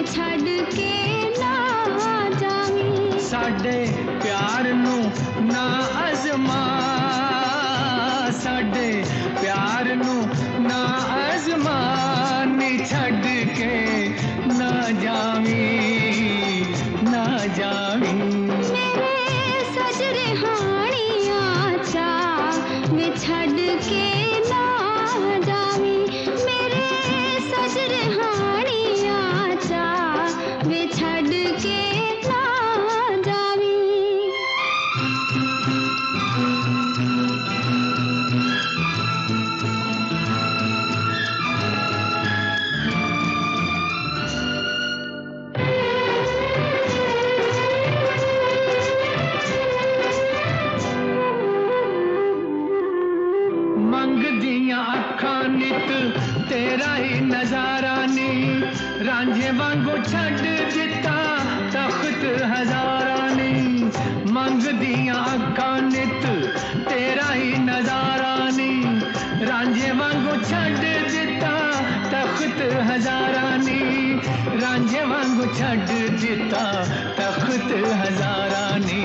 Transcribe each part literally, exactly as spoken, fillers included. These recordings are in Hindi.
छड़ के ना जावी। साडे प्यार नू ना अज़मा, साडे प्यार नू ना अज़मा, नी छड़ के ना जावी, ना जावी। मेरे सजरे हानिया चा वे छड़ के ना जावी। मेरे सजरे हानिया चा वे छड़ के ना जावी। मंगदियां अखां नित तेरा ही नजारा नी, रांझे वांगू छड़ दिता तख्त हजारा नी। मंगदियां अखां नित तेरा ही नजारा नी, रांझे वांगू छड़ दिता तख्त हजारा नी, रांझे वांगू छड़ दिता तख्त हजारा नी।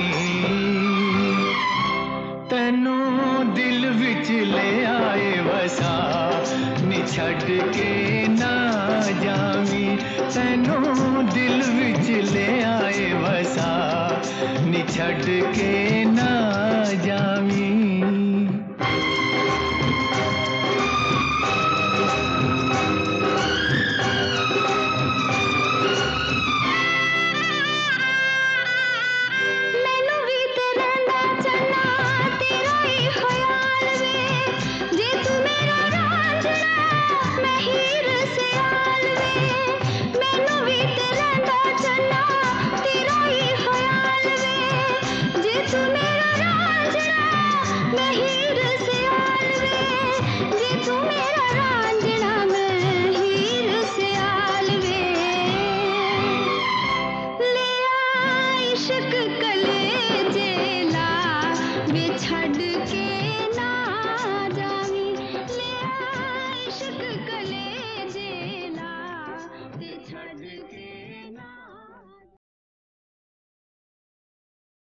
तैनू दिल विच ले आए वसा, नी छड़ के ना जावी। तैनू दिल विच ले आए वसा, नी छड़ के ना जावी। छड़ के ना जावी, ले इश्क कलेजे ला ते छड़ के